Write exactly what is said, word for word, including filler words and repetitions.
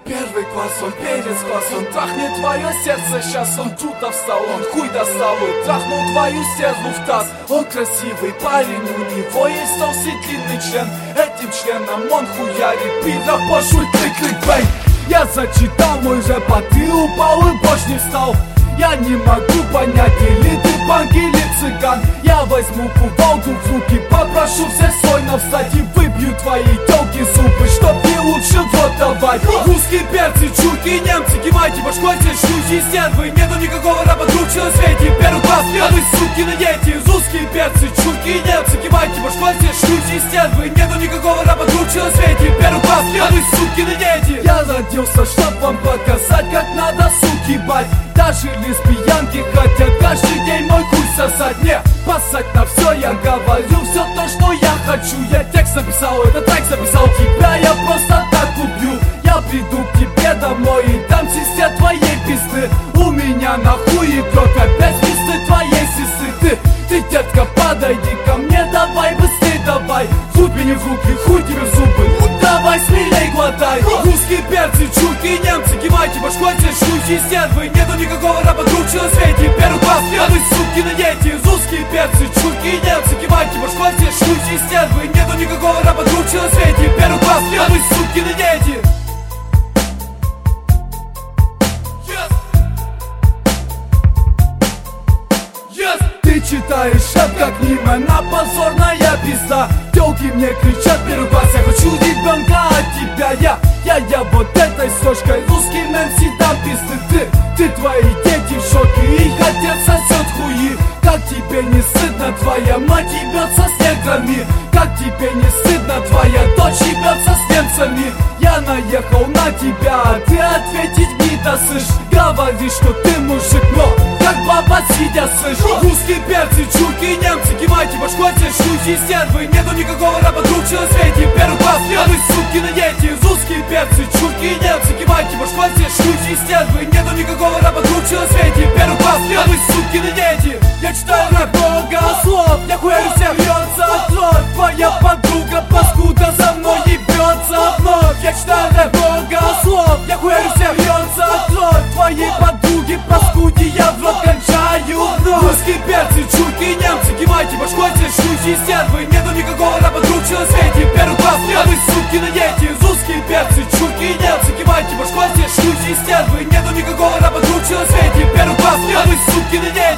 Первый класс, он перец класс, он трахнет твое сердце. Сейчас он чудо встал, он хуй достал и трахнул твою стерву в таз. Он красивый парень, у него есть толстый длинный член. Этим членом он хуярит пидор, пошлый клик-клик-бэнг. Я зачитал мой рэп, а ты упал и больше не встал. Я не могу понять, или ты панк, или цыган. Я возьму кувалду в руки, попрошу всех сольно встать и выбью твои тёлки зубы, чтоб не лучше в рот давать. Русские перцы, чурки, немцы, кивайте башкой, все шлюхи, стервы. Нету никакого раба круче на свете, первый класс, а вы суки на дети. Русские перцы, чурки, немцы, кивайте башкой, все шлюхи, стервы. Нету никакого раба круче на свете, первый класс, а вы суки на дети. Я родился, чтоб вам показать, как надо суки бать. Даже лесбиянки хотят каждый день мой хуй сосать. Не, пасать на все, я говорю все то, что я хочу. Я текст написал, это трек записал. Тебя я просто так убью. Я приду к тебе домой и дам сестре твоей пизды. У меня на хуе кровь, опять пизды твоей сестры. Ты, ты, детка, подойди ко мне, давай, быстрей давай. Хуй мне в руки, хуй тебе в зубы, ну давай, смелей глотай. Русские перцы, чурки, немцы, кивайте башкой, все шлюхи, стервы. Нету никакого раба круче на свете, первый класс, а вы суки на дети. Русские перцы, чурки, немцы, кивайте башкой, все шлюхи, стервы. Нету никакого раба круче на свете, первый класс, а вы суки на дети. Ты читаешь рэп как Нимана, позорная пизда. Тёлки мне кричат первый класс, я хочу ребенка от тебя. Я, я, я вот этой сошкой, русский мэн всегда пизды. Ты, ты, твои дети в шоке, их отец сосет хуи. Как тебе не стыдно, твоя мать ебется с неграми? Как тебе не стыдно, твоя дочь ебется с немцами? Я наехал на тебя, а ты ответить не досышь. Говоришь, что ты мужик, но как баба сидя слышь. Русские перцы, чурки, немцы, кивайте башкой, все шлюхи, стервы. Нету никакого раба круче на свете, первый класс, а вы суки на дети. Русские перцы, чурки, немцы, кивайте башкой, все шлюхи, стервы. Нету никакого раба круче на свете, первый класс, а вы суки на дети. Я читаю рэп много слов, я хуярю всех, рвется от рот. Твоя подруга паскуда за мной ебется вновь. Я читаю рэп много слов, я хуярю всех, рвется от рот. Твоей подруги паскуди я в рот кончаю вновь. Русские перцы, чурки, немцы, кивайте башкой, все шлюхи, стервы. Нету никакого раба круче на свете, первый класс, а вы суки на дети. Русские перцы, чурки, немцы, кивайте башкой, все шлюхи, стервы. Нету никакого раба круче на свете, первый класс, а вы суки на дети.